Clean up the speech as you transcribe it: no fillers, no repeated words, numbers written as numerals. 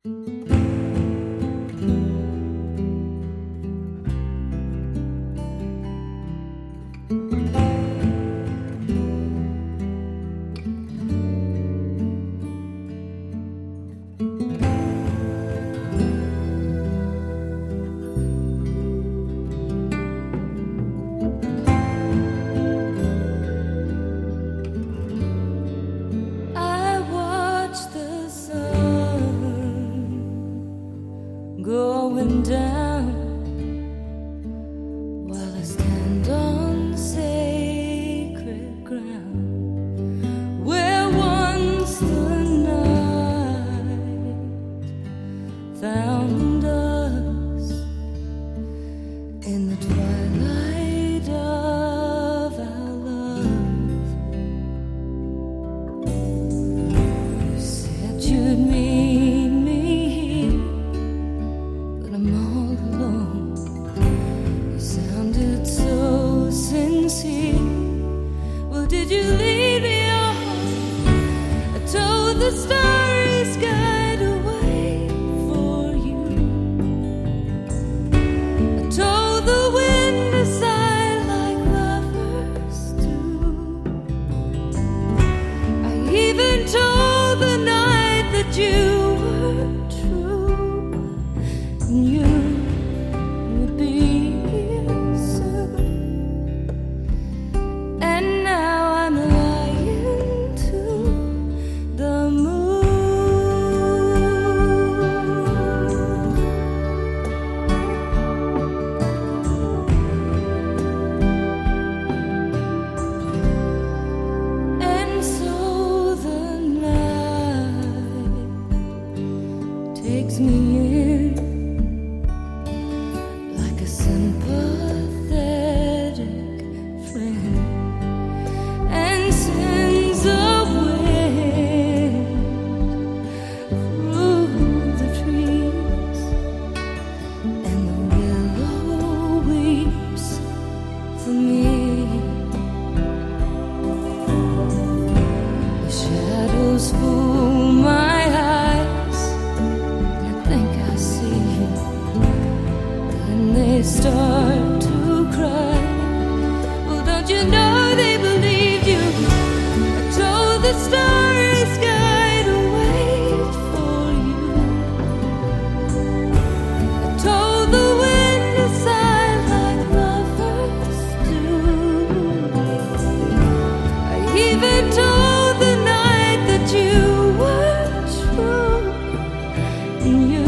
Going down while I stand on sacred ground where once the night found us in the twilight of our love. You said you'd meet me here, but I'm all alone. You sounded so sincere. Well, did you leave me on? I told the starry sky to wait for you. I told the wind to sigh like lovers do. I even told the night that you were true, and you would be here soon. And now I'm lying to the moon. And so the night takes me in like a sympathetic friend, and sends a wind through the trees, and the willow weeps for me. The shadows fool my eyes, and I think I see you. Then they start to cry. Well, don't you know they believed you? I told the starry sky to wait for you. I told the wind to sigh like lovers do. I even told the night that you were true, and you